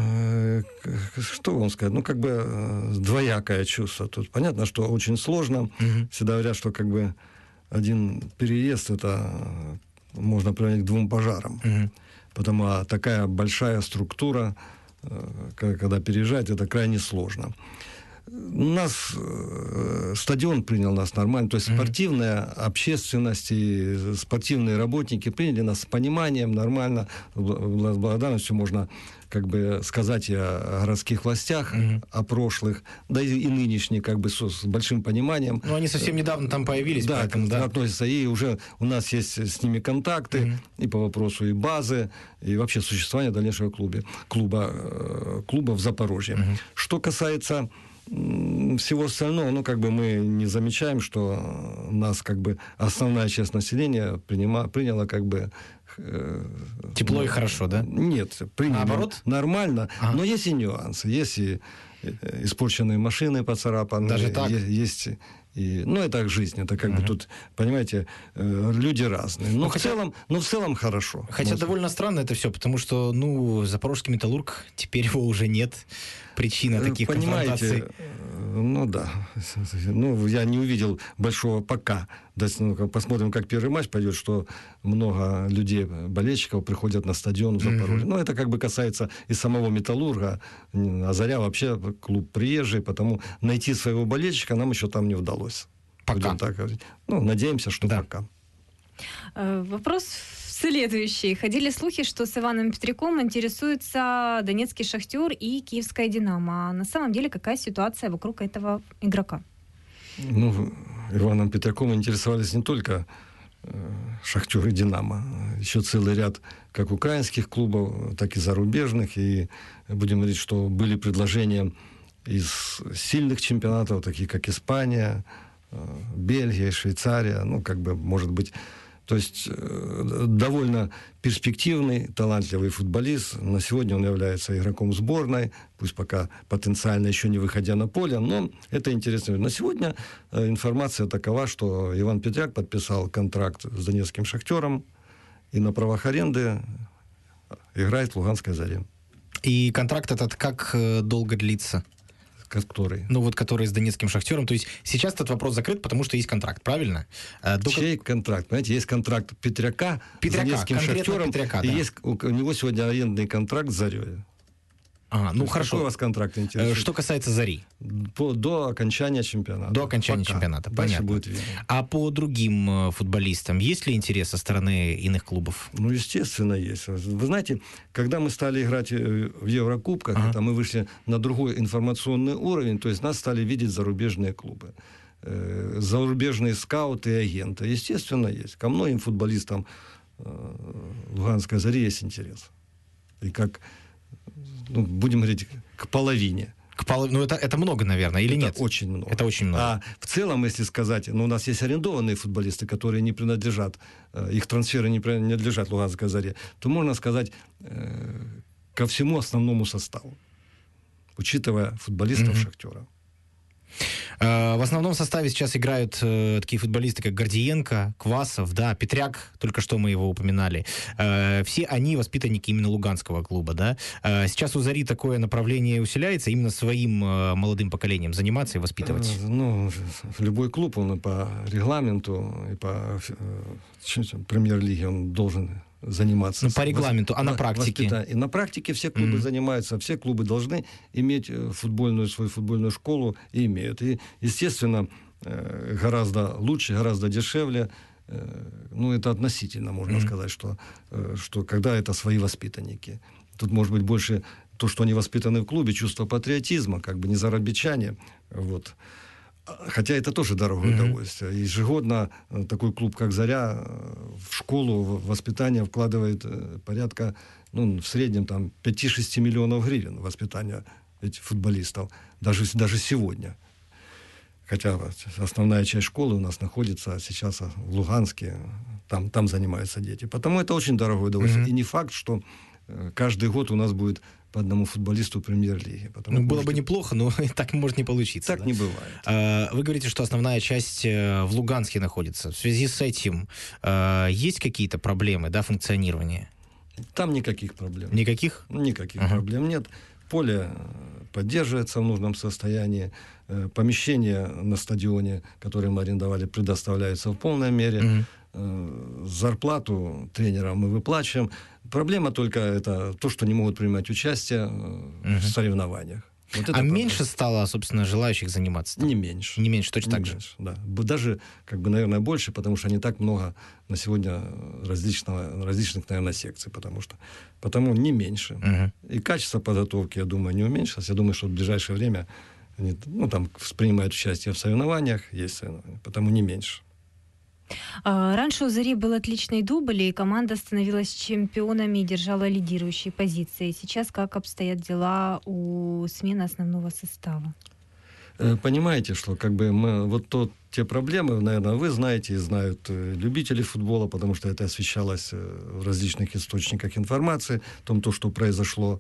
что вам сказать? Ну, как бы двоякое чувство. Тут понятно, что очень сложно. Всегда говорят, что как бы один переезд, это можно приравнять к 2 пожарам. Потому такая большая структура, когда переезжать, это крайне сложно. Нас стадион принял нас нормально, то есть спортивная общественность и спортивные работники приняли нас с пониманием нормально, с благодарностью можно как бы сказать и о городских властях, о прошлых, да и нынешние как бы с большим пониманием. Ну, они совсем недавно там появились, да, поэтому, да. относятся, и уже у нас есть с ними контакты и по вопросу и базы, и вообще существования дальнейшего клуба в Запорожье. Что касается всего остального, ну, как бы мы не замечаем, что нас, как бы, основная часть населения приняла, как бы... Тепло и хорошо, да? Нет, приняли наоборот? Нормально, но есть и нюансы. Есть и испорченные машины поцарапанные. Даже так? Есть... ну, это жизнь, это как бы тут, понимаете, люди разные. Но в целом хорошо. Хотя довольно странно это все, потому что, Запорожский «Металлург», теперь его уже нет. Причина таких конфронтаций. Понимаете, ну да. Ну, я не увидел большого пока. Посмотрим, как первый матч пойдет, что много людей, болельщиков, приходят на стадион в Запорожье. Ну, это как бы касается и самого «Металлурга». А «Заря» вообще клуб приезжий, потому найти своего болельщика нам еще там не удалось. Пока. Будем так говорить. Ну, надеемся, что пока. Вопрос следующий. Ходили слухи, что с Иваном Петряком интересуется донецкий «Шахтер» и киевская «Динамо». А на самом деле какая ситуация вокруг этого игрока? Ну, Иваном Петряком интересовались не только «Шахтер» и «Динамо». Еще целый ряд как украинских клубов, так и зарубежных. И будем говорить, что были предложения из сильных чемпионатов, таких как Испания, Бельгия, Швейцария. Ну, как бы, может быть, То есть довольно перспективный, талантливый футболист. На сегодня он является игроком сборной, пусть пока потенциально еще не выходя на поле, но это интересно. На сегодня информация такова, что Иван Петряк подписал контракт с донецким «Шахтером» и на правах аренды играет в Луганской «Заре». И контракт этот как долго длится? Который? Ну, вот который с донецким «Шахтером». То есть сейчас этот вопрос закрыт, потому что есть контракт, правильно? Чей контракт? Понимаете, есть контракт Петряка с донецким «Шахтером», Петряка, и да. есть у него сегодня арендный контракт с «Зарей». Ну, хорошо. Какой у вас контракт интересует? Что касается «Зари»? До окончания чемпионата. До окончания чемпионата, Дальше понятно. будет видно. А по другим футболистам есть ли интерес со стороны иных клубов? Ну, естественно, есть. Вы знаете, когда мы стали играть в Еврокубках, это мы вышли на другой информационный уровень, то есть нас стали видеть зарубежные клубы. Зарубежные скауты и агенты. Естественно, есть. Ко многим футболистам Луганской «Зари» есть интерес. И как, будем говорить, к половине. Ну, это много, наверное, или нет? Это очень много. Это очень много. А в целом, если сказать, у нас есть арендованные футболисты, которые не принадлежат, их трансферы не принадлежат Луганской «Заре», то можно сказать ко всему основному составу, учитывая футболистов «Шахтера». В основном составе сейчас играют такие футболисты, как Гордиенко, Квасов, да, Петряк, только что мы его упоминали. Все они воспитанники именно Луганского клуба, да. Сейчас у «Зари» такое направление усиляется, именно своим молодым поколением заниматься и воспитывать. Любой клуб, он по регламенту и по премьер-лиге он должен заниматься. По регламенту, а на практике? И на практике все клубы занимаются, все клубы должны иметь свою футбольную школу, и имеют. И, естественно, гораздо лучше, гораздо дешевле, это относительно, можно сказать, что когда это свои воспитанники. Тут, может быть, больше то, что они воспитаны в клубе, чувство патриотизма, как бы не зарабичане, вот. Хотя это тоже дорогое удовольствие. Ежегодно такой клуб, как «Заря», в школу, в воспитание вкладывает порядка, в среднем 5-6 миллионов гривен в воспитание этих футболистов. Даже сегодня. Хотя основная часть школы у нас находится сейчас в Луганске. Там занимаются дети. Потому это очень дорогое удовольствие. И не факт, что каждый год у нас будет по одному футболисту премьер-лиги. Было бы неплохо, но так может не получиться. Так не бывает. Вы говорите, что основная часть в Луганске находится. В связи с этим есть какие-то проблемы, да, функционирования? Там никаких проблем. Никаких? Никаких проблем нет. Поле поддерживается в нужном состоянии. Помещения на стадионе, которые мы арендовали, предоставляются в полной мере. Зарплату тренерам мы выплачиваем. Проблема только это то, что не могут принимать участие в соревнованиях. Вот это меньше стало, собственно, желающих заниматься? Не меньше. Не меньше, точно так же? Да. Даже, наверное, больше, потому что не так много на сегодня различных, наверное, секций, потому не меньше. И качество подготовки, я думаю, не уменьшилось. Я думаю, что в ближайшее время они, принимают участие в соревнованиях, есть соревнования, потому не меньше. Раньше у «Зари» был отличный дубль, и команда становилась чемпионами и держала лидирующие позиции. Сейчас как обстоят дела у смены основного состава? Понимаете, что мы те проблемы, наверное, вы знаете и знают любители футбола, потому что это освещалось в различных источниках информации, о том, что произошло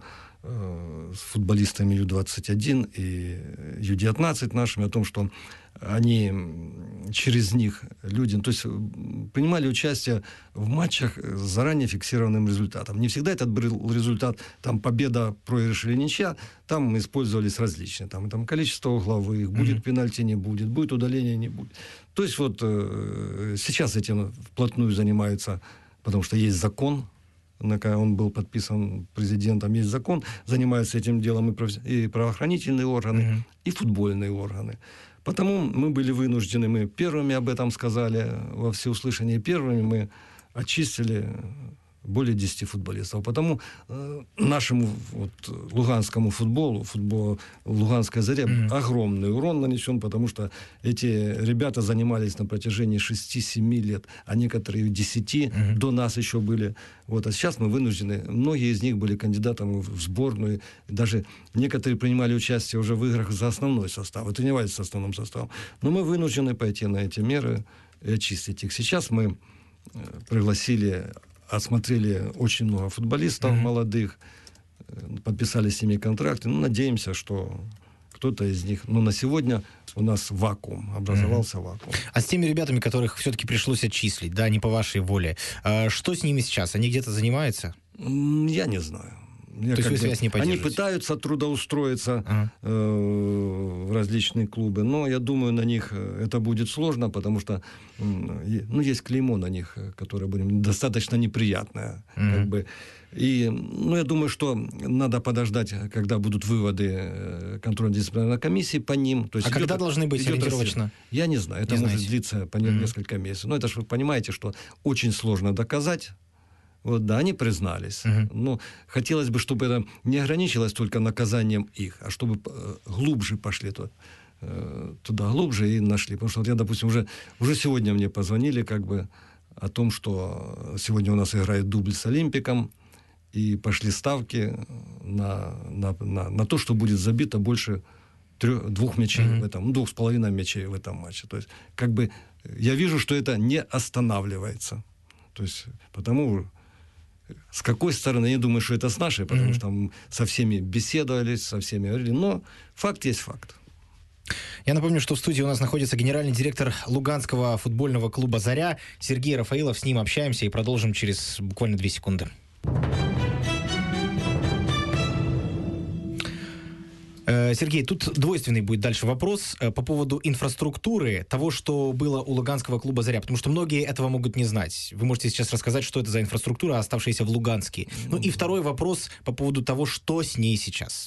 с футболистами Ю-21 и Ю-19 нашими, о том, что они через них люди, то есть принимали участие в матчах с заранее фиксированным результатом. Не всегда этот был результат, победа, проигрыш или ничья, там использовались различные, там количество угловых, будет пенальти, не будет удаления, не будет. То есть сейчас этим вплотную занимаются, потому что есть закон, он был подписан президентом, есть закон, занимаются этим делом и правоохранительные органы, и футбольные органы. Потому мы были вынуждены, мы первыми об этом сказали во всеуслышание, первыми мы очистили более 10 футболистов. Потому нашему луганскому футболу Луганской «Заре» огромный урон нанесен, потому что эти ребята занимались на протяжении 6-7 лет, а некоторые 10 до нас еще были. А сейчас мы вынуждены, многие из них были кандидатами в сборную, даже некоторые принимали участие уже в играх за основной состав, и тренировались с основным составом. Но мы вынуждены пойти на эти меры и очистить их. Сейчас мы пригласили, осмотрели очень много футболистов молодых, подписали с ними контракты. Ну, надеемся, что кто-то из них... Ну, на сегодня у нас вакуум, образовался вакуум. А с теми ребятами, которых все-таки пришлось отчислить, да, не по вашей воле, что с ними сейчас? Они где-то занимаются? Я не знаю. То есть вы связь не поддерживаете? Они пытаются трудоустроиться в различные клубы, но я думаю, на них это будет сложно, потому что есть клеймо на них, которое будет достаточно неприятное. Как бы. И, я думаю, что надо подождать, когда будут выводы контрольно-дисциплинарной комиссии по ним. То есть когда должны быть ориентировочно? Я не знаю. Это может длиться по несколько месяцев. Но это же вы понимаете, что очень сложно доказать. Вот, да, они признались. Но хотелось бы, чтобы это не ограничилось только наказанием их, а чтобы глубже пошли туда глубже и нашли. Потому что вот я, допустим, уже сегодня мне позвонили как бы о том, что сегодня у нас играет дубль с Олимпиком, и пошли ставки на то, что будет забито больше 2 мячей в этом, 2,5 мячей в этом матче. То есть, как бы, я вижу, что это не останавливается. То есть, потому с какой стороны, я не думаю, что это с нашей, потому что там со всеми беседовали, со всеми говорили, но факт есть факт. Я напомню, что в студии у нас находится генеральный директор Луганского футбольного клуба «Заря» Сергей Рафаилов. С ним общаемся и продолжим через буквально 2 секунды. Сергей, тут двойственный будет дальше вопрос по поводу инфраструктуры, того, что было у Луганского клуба «Заря», потому что многие этого могут не знать. Вы можете сейчас рассказать, что это за инфраструктура, оставшаяся в Луганске. Ну и второй вопрос по поводу того, что с ней сейчас.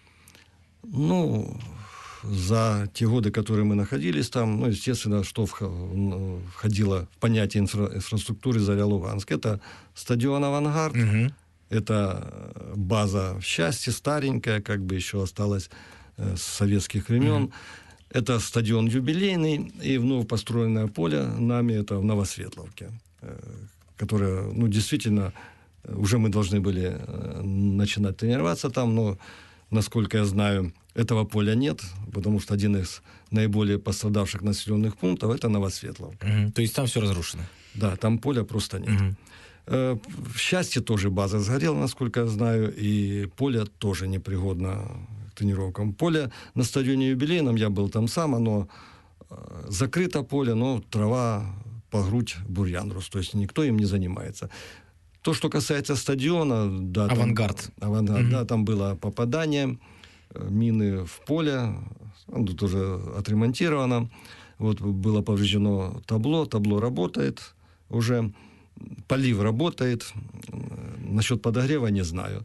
За те годы, которые мы находились там, естественно, что входило в понятие инфраструктуры «Заря» Луганск. Это стадион «Авангард», это база «Счастье», старенькая, как бы еще осталась с советских времен. Это стадион «Юбилейный» и вновь построенное поле нами, это в Новосветловке, которое, действительно, уже мы должны были начинать тренироваться там, но, насколько я знаю, этого поля нет, потому что один из наиболее пострадавших населенных пунктов – это Новосветловка. То есть там все разрушено? Да, там поля просто нет. В «Счастье» тоже база сгорела, насколько я знаю, и поле тоже непригодно к тренировкам. Поле на стадионе «Юбилейном», я был там сам, оно закрыто поле, но трава по грудь, бурьян рос, то есть никто им не занимается. То, что касается стадиона... Да, «Авангард». Да, там было попадание, мины в поле, тут уже отремонтировано, вот было повреждено табло работает уже, полив работает, насчет подогрева не знаю.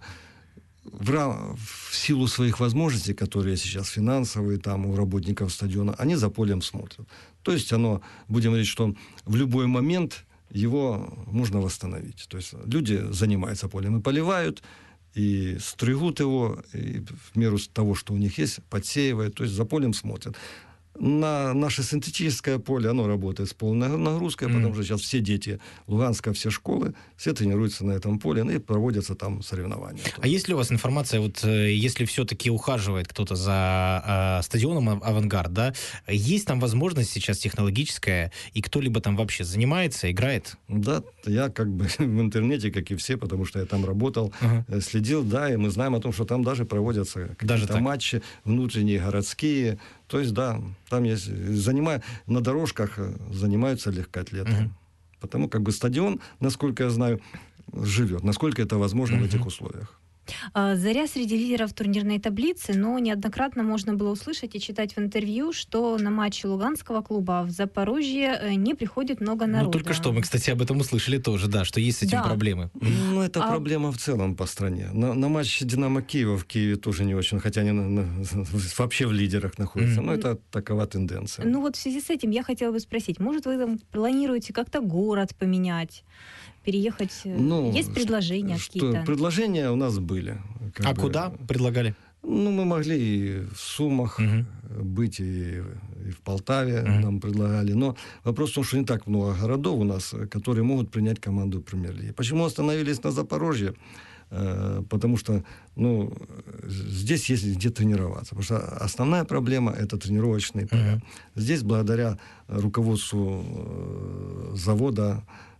В силу своих возможностей, которые сейчас финансовые, там у работников стадиона, они за полем смотрят. То есть будем говорить, что в любой момент его можно восстановить. То есть люди занимаются полем и поливают, и стригут его, и в меру того, что у них есть, подсеивают, то есть за полем смотрят. На наше синтетическое поле оно работает с полной нагрузкой, потому что сейчас все дети Луганска, все школы, все тренируются на этом поле, и проводятся там соревнования. А есть ли у вас информация, вот если все-таки ухаживает кто-то за стадионом «Авангард», да, есть там возможность сейчас технологическая, и кто-либо там вообще занимается, играет? Да, я как бы в интернете, как и все, потому что я там работал, следил, да, и мы знаем о том, что там даже проводятся какие-то матчи внутренние, городские. То есть, да, там есть... На дорожках занимаются легкоатлеты. Потому как бы стадион, насколько я знаю, живет. Насколько это возможно в этих условиях. «Заря» среди лидеров турнирной таблицы, но неоднократно можно было услышать и читать в интервью, что на матчи Луганского клуба в Запорожье не приходит много народа. Только что мы, кстати, об этом услышали тоже, да, что есть с этим проблемы. Это проблема в целом по стране. На матче «Динамо» Киева в Киеве тоже не очень, хотя они вообще в лидерах находятся. Но это такова тенденция. В связи с этим я хотела бы спросить, может, вы там планируете как-то город поменять? Переехать? Есть предложения какие-то? Предложения у нас были. Куда предлагали? Мы могли и в Сумах быть, и в Полтаве нам предлагали. Но вопрос в том, что не так много городов у нас, которые могут принять команду премьер-лиги. Почему остановились на Запорожье? Потому что здесь есть где тренироваться. Потому что основная проблема – это тренировочные поля. Здесь благодаря руководству завода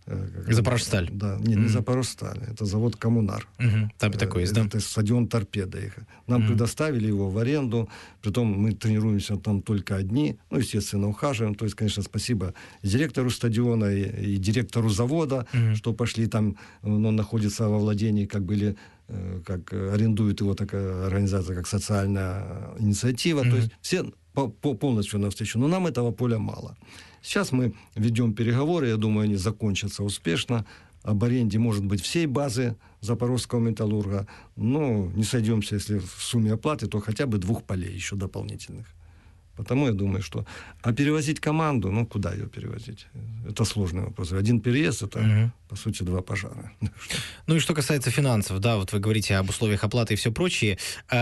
Запорожсталь. Да, не Запорожсталь, это завод «Коммунар». Там и такой есть, да? Это стадион «Торпедо». Нам предоставили его в аренду, притом мы тренируемся там только одни, ну, естественно, ухаживаем. То есть, конечно, спасибо и директору стадиона, и директору завода, что пошли там, он находится во владении, как были, как арендует его такая организация, как социальная инициатива. То есть все полностью навстречу. Но нам этого поля мало. Сейчас мы ведем переговоры, я думаю, они закончатся успешно, об аренде, может быть, всей базы Запорожского металлурга. Но не сойдемся, если в сумме оплаты, то хотя бы 2 полей еще дополнительных. Потому я думаю, что... А перевозить команду, ну, куда ее перевозить? Это сложный вопрос. Один переезд, это, по сути, 2 пожара. Ну и что касается финансов, да, вот вы говорите об условиях оплаты и все прочее.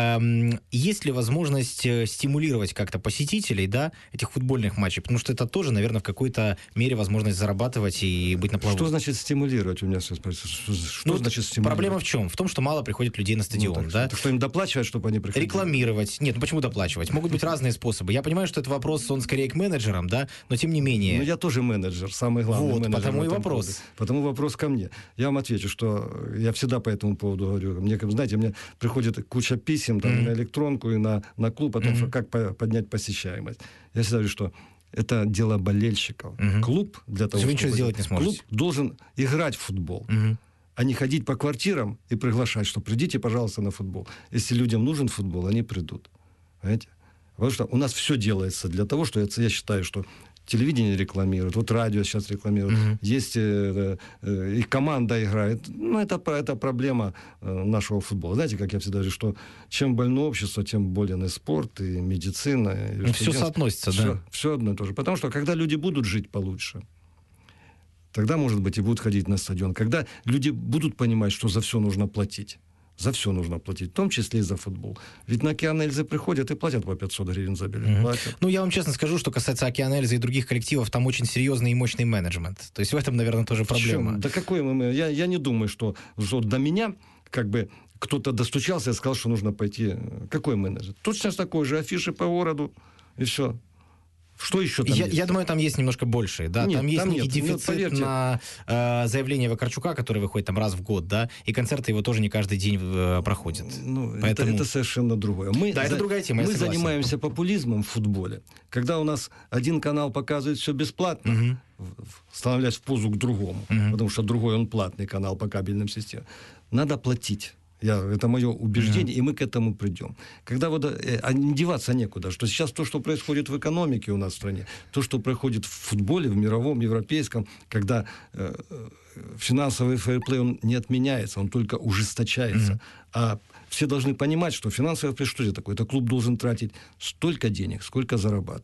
Есть ли возможность стимулировать как-то посетителей, да, этих футбольных матчей? Потому что это тоже, наверное, в какой-то мере возможность зарабатывать и быть на плаву. Что значит стимулировать? У меня все спрашивают. Что значит стимулировать? Проблема в чем? В том, что мало приходит людей на стадион, да? Что им доплачивать, чтобы они приходили? Рекламировать. Нет, ну почему доплачивать? Могут быть разные способы. Я понимаю, что это вопрос, он скорее к менеджерам, да, но тем не менее... Ну, я тоже менеджер, самый главный вот, менеджер. Потому и вопрос. Клубе. Потому вопрос ко мне. Я вам отвечу, что я всегда по этому поводу говорю. Мне, знаете, мне приходит куча писем там, на электронку и на клуб о том, что как поднять посещаемость. Я всегда говорю, что это дело болельщиков. Клуб для того, вы ничего сделать не сможете. Клуб должен играть в футбол. А не ходить по квартирам и приглашать, что придите, пожалуйста, на футбол. Если людям нужен футбол, они придут. Понимаете? Потому что у нас все делается для того, что я считаю, что телевидение рекламирует, вот радио сейчас рекламирует, есть и команда играет. Ну, это проблема нашего футбола. Знаете, как я всегда говорю, что чем больное общество, тем болен и спорт, и медицина. И все соотносится, да. Все одно и то же. Потому что когда люди будут жить получше, тогда, может быть, и будут ходить на стадион. Когда люди будут понимать, что за все нужно платить. За все нужно платить, в том числе и за футбол. Ведь на «Океан Эльзы» приходят и платят по 500 гривен за билет. Ну, я вам честно скажу, что касается «Океана Эльзы» и других коллективов, там очень серьезный и мощный менеджмент. То есть в этом, наверное, тоже проблема. Да какой я не думаю, что до меня как бы кто-то достучался и сказал, что нужно пойти. Какой менеджер? Точно такой же, афиши по городу, и все. Что еще там есть? Я думаю, там есть немножко больше. Да? Нет, там есть некий нет. дефицит на заявление Вакарчука, который выходит там раз в год, да, и концерты его тоже не каждый день проходят. Ну, поэтому... это совершенно другое. Это другая тема, мы занимаемся популизмом в футболе. Когда у нас один канал показывает все бесплатно, становляясь в позу к другому, потому что другой он платный канал по кабельным системам, надо платить. Это мое убеждение, и мы к этому придем. Когда деваться некуда, что сейчас то, что происходит в экономике у нас в стране, то, что происходит в футболе, в мировом, европейском, когда финансовый фейерплей, он не отменяется, он только ужесточается. А все должны понимать, что финансовый фейерплей, что это такое? Это клуб должен тратить столько денег, сколько зарабатывает.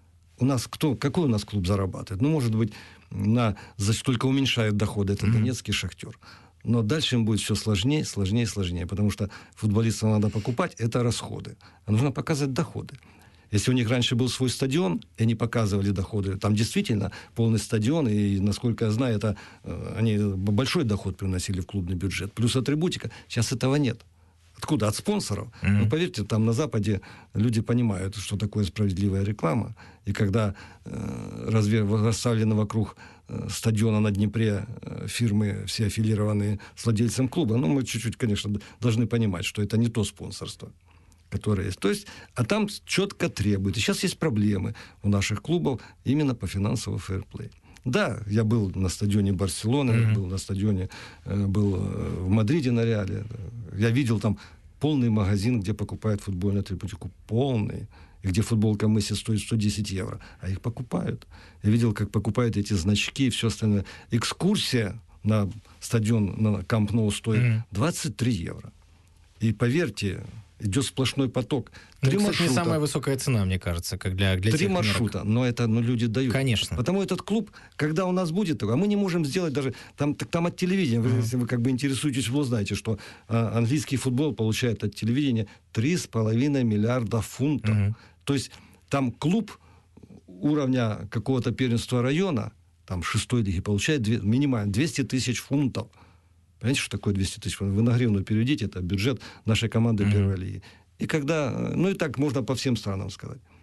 Какой у нас клуб зарабатывает? Ну, может быть, только уменьшает доходы. Это Донецкий «Шахтер». Но дальше им будет все сложнее, сложнее, сложнее. Потому что футболистам надо покупать, это расходы. А нужно показывать доходы. Если у них раньше был свой стадион, и они показывали доходы, там действительно полный стадион, и, насколько я знаю, они большой доход приносили в клубный бюджет. Плюс атрибутика. Сейчас этого нет. Откуда? От спонсоров. Но поверьте, там на Западе люди понимают, что такое справедливая реклама. И когда расставлены вокруг стадиона на Днепре фирмы, все аффилированные с владельцем клуба, мы чуть-чуть, конечно, должны понимать, что это не то спонсорство, которое есть. То есть, а там четко требует. И сейчас есть проблемы у наших клубов именно по финансовому фейерплею. Да, я был на стадионе Барселоны, был на стадионе, был в Мадриде на Реале. Я видел там полный магазин, где покупают футбольную атрибутику. Полный. И где футболка Месси стоит 110 евро. А их покупают. Я видел, как покупают эти значки и все остальное. Экскурсия на стадион, на Камп Ноу стоит 23 евро. И поверьте, идет сплошной поток. 3 маршрута. Не самая высокая цена, мне кажется, как для 3 маршрута, но это люди дают. Конечно. Потому этот клуб, когда у нас будет, а мы не можем сделать даже... Там от телевидения, если вы как бы интересуетесь, вы знаете, что английский футбол получает от телевидения 3,5 миллиарда фунтов. То есть там клуб уровня какого-то первенства района, там 6-й лиги, получает минимально 200 тысяч фунтов. Понимаете, что такое 200 тысяч фунтов? Вы на гривну переведите, это бюджет нашей команды первой лиги. И когда... и так можно по всем странам сказать.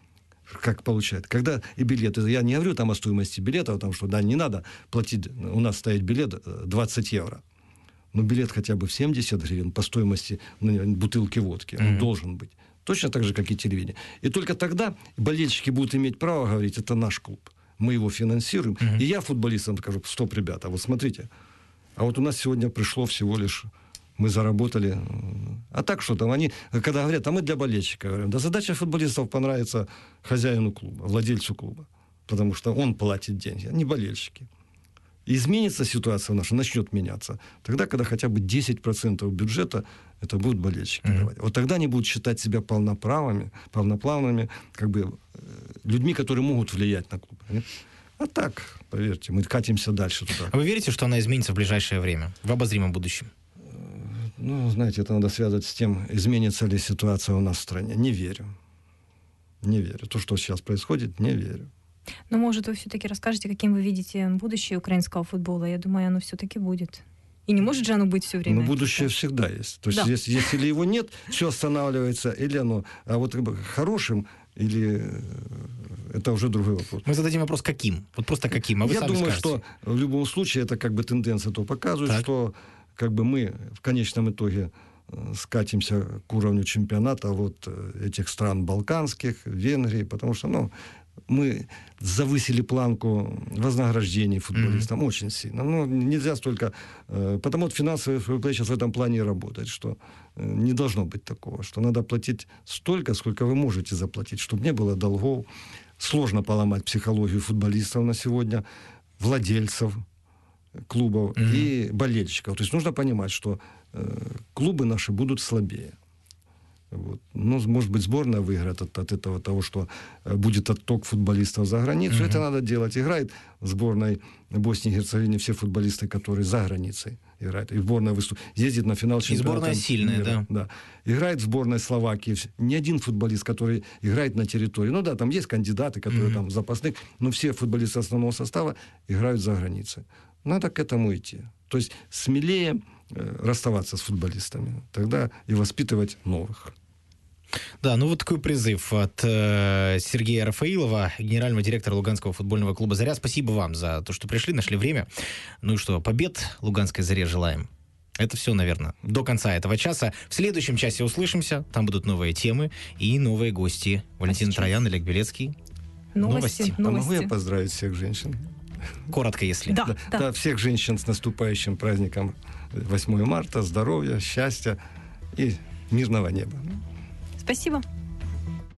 как получает. Когда и билеты, я не говорю там о стоимости билета, там что, да, не надо платить, у нас стоит билет 20 евро. Но билет хотя бы в 70 гривен по стоимости бутылки водки, он должен быть. Точно так же, как и телевидение. И только тогда болельщики будут иметь право говорить, это наш клуб, мы его финансируем. И я футболистам скажу, стоп, ребята, вот смотрите, а вот у нас сегодня пришло всего лишь, мы заработали. А так что там, они, когда говорят, а мы для болельщика, говорим, да задача футболистов понравится хозяину клуба, владельцу клуба, потому что он платит деньги, а не болельщики. Изменится ситуация наша, начнет меняться. Тогда, когда хотя бы 10% бюджета это будут болельщики давать. Вот тогда они будут считать себя полноправными, как бы людьми, которые могут влиять на клуб. Нет? А так, поверьте, мы катимся дальше туда. А вы верите, что она изменится в ближайшее время, в обозримом будущем? Ну, знаете, это надо связывать с тем, изменится ли ситуация у нас в стране. Не верю. Не верю. То, что сейчас происходит, не верю. Но, может, вы все-таки расскажете, каким вы видите будущее украинского футбола? Я думаю, оно все-таки будет. И не может же оно быть все время? Но будущее всегда есть. То есть, Да. если его нет, все останавливается, или оно... А вот как бы хорошим, или это уже другой вопрос. Мы зададим вопрос, каким? Вот просто каким, а вы Я сами думаю, скажете. что в любом случае это как бы тенденция то показывает, Так. что как бы мы в конечном итоге скатимся к уровню чемпионата вот этих стран балканских, Венгрии, потому что, ну, мы завысили планку вознаграждений футболистам очень сильно. Ну, нельзя столько... Потому что финансовый фэрплей сейчас в этом плане и работает, что не должно быть такого, что надо платить столько, сколько вы можете заплатить, чтобы не было долгов. Сложно поломать психологию футболистов на сегодня, владельцев клубов и болельщиков. То есть нужно понимать, что клубы наши будут слабее. Вот. Ну, может быть, сборная выиграет от этого того, что будет отток футболистов за границу. Это надо делать. Играет в сборной Боснии и Герцеговины все футболисты, которые за границей играют. И сборная ездит на финал чемпионата. И сборная сильная, мира. Да. Играет в сборной Словакии. Ни один футболист, который играет на территории. Ну да, там есть кандидаты, которые там запасных, но все футболисты основного состава играют за границей. Надо к этому идти. То есть смелее расставаться с футболистами. Тогда и воспитывать новых. Да, ну вот такой призыв от Сергея Рафаилова, генерального директора Луганского футбольного клуба «Заря». Спасибо вам за то, что пришли, нашли время. Ну и что, побед Луганской «Заре» желаем. Это все, наверное, до конца этого часа. В следующем часе услышимся. Там будут новые темы и новые гости. Валентин Троян, Олег Белецкий. Новости. А могу я поздравить всех женщин? Коротко, если. Да. Всех женщин с наступающим праздником 8 марта. Здоровья, счастья и мирного неба. Спасибо.